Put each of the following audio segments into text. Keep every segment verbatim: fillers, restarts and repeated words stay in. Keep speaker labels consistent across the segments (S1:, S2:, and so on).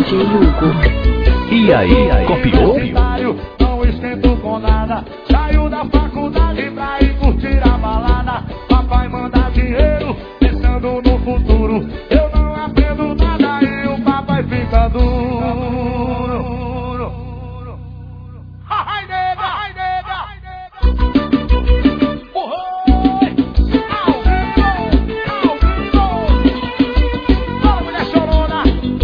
S1: J Hugo.
S2: E aí, copiou?
S3: Não esquento com nada. Saiu da faculdade pra ir curtir a balada. Papai manda dinheiro, pensando no futuro. Eu não aprendo nada e o papai fica duro. Ai, nega, ai, nega, ai, nega. Oi, ao vivo, ao vivo. Fala, mulher chorona.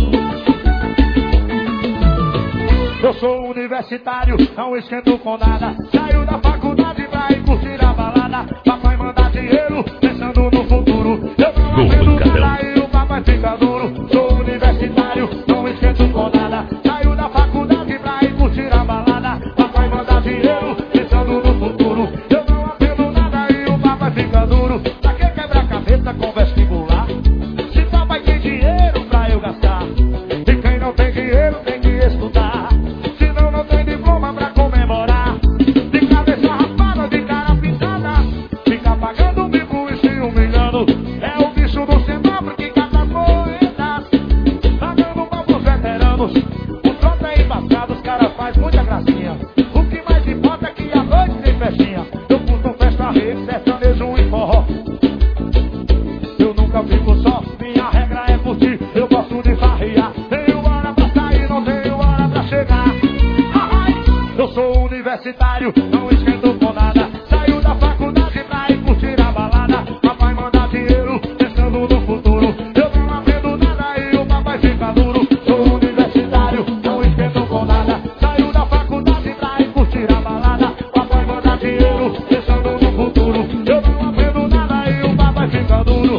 S3: Eu sou universitário, não esquento com nada. Saiu da faculdade pra ir curtir a balada. Papai manda dinheiro, pensando no futuro. Eu não aprendo nada e o papai fica duro. Sou universitário, não esquento com nada. Saiu da faculdade pra ir curtir a balada. Papai manda dinheiro, pensando no futuro. Eu não aprendo nada e o papai fica duro. Pra que quebrar a cabeça com vestibular? Se papai tem dinheiro pra eu gastar. E quem não tem dinheiro tem que estudar. Senão não tem diploma pra comemorar. De cabeça raspada, de cara pintada. Fica pagando bico e se humilhando. É o bicho do semáforo que cata as moedas. Pagando mal pros veteranos. O trota é embaçado, os caras faz muita gracinha. O que mais importa é que à noite tem festinha. Eu curto festa rave, sertanejo e forró. Eu nunca fico só, minha regra é curtir. Eu gosto de farrear. Tenho hora pra sair, não tenho hora pra chegar. Eu sou universitário, não esquento com nada. Saiu da faculdade pra ir curtir a balada. Papai manda dinheiro, pensando no futuro. Eu não aprendo nada e o papai fica duro. Sou universitário, não esquento com nada. Saiu da faculdade pra ir curtir a balada. Papai manda dinheiro, pensando no futuro. Eu não aprendo nada e o papai fica duro.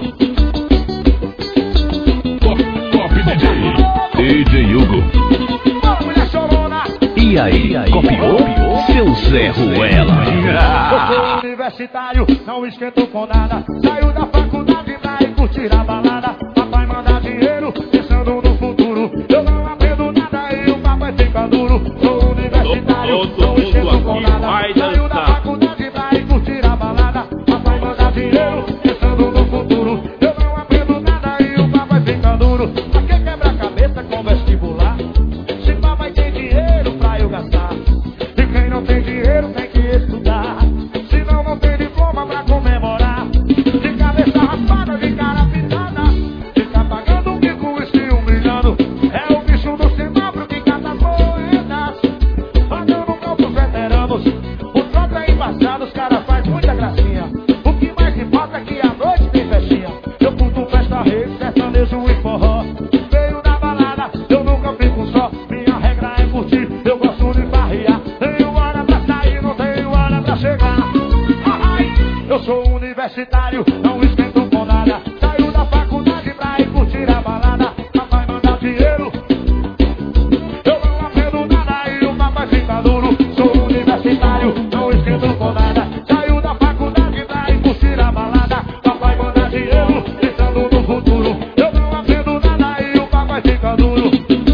S2: Top D J, D J Hugo.
S3: Ô, mulher chorona.
S2: E aí, copiou? Seu Zé Ruela.
S3: Eu sou universitário, não esquento com nada. Saiu da faculdade pra ir curtir a balada. Papai manda dinheiro, pensando no futuro. Eu não aprendo nada e o papai fica duro. Sou universitário, não esquento com nada. Saiu da faculdade pra ir curtir a balada. Papai manda dinheiro, pensando no futuro. Eu não aprendo nada e o papai fica duro. Pra que quebra a cabeça com vestibular? Se papai tem dinheiro pra eu gastar. E quem não tem dinheiro tem que estudar. Senão não tem diploma pra comemorar. De cabeça raspada, de cara pintada. Fica pagando um bico e se humilhando. É o bicho do semáforo que cata as moedas. Pagando mal pros veteranos. O trota é embaçado, os caras faz muita gracinha. O que mais importa é que à noite tem festinha. Eu curto festa rave, sertanejo e forró. Veio da balada, eu nunca fico só. Minha regra é curtir, eu gosto de farrear. Tenho hora pra sair, não tenho hora pra chegar. Ai, eu sou universitário, não esquento com nada. Saiu da faculdade pra ir curtir a balada. Papai manda dinheiro. Eu não aprendo nada e o papai fica duro. Sou universitário, não esquento com nada. Saiu da faculdade pra ir curtir a balada. Papai manda dinheiro, pensando no futuro. Eu não aprendo nada e o papai fica duro.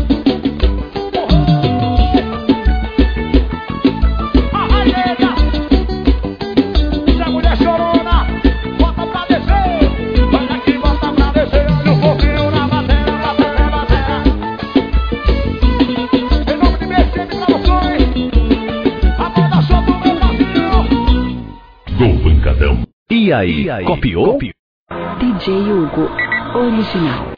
S3: Ai, nega! Se a mulher chorona, bota pra descer. Olha aqui, bota pra descer. Olha o fofinho na bateria, bateria, bateria. Em nome de B C M Promoções, a banda show do meu Brasil.
S2: Do Pancadão. E aí, copiou?
S1: D J Hugo, original.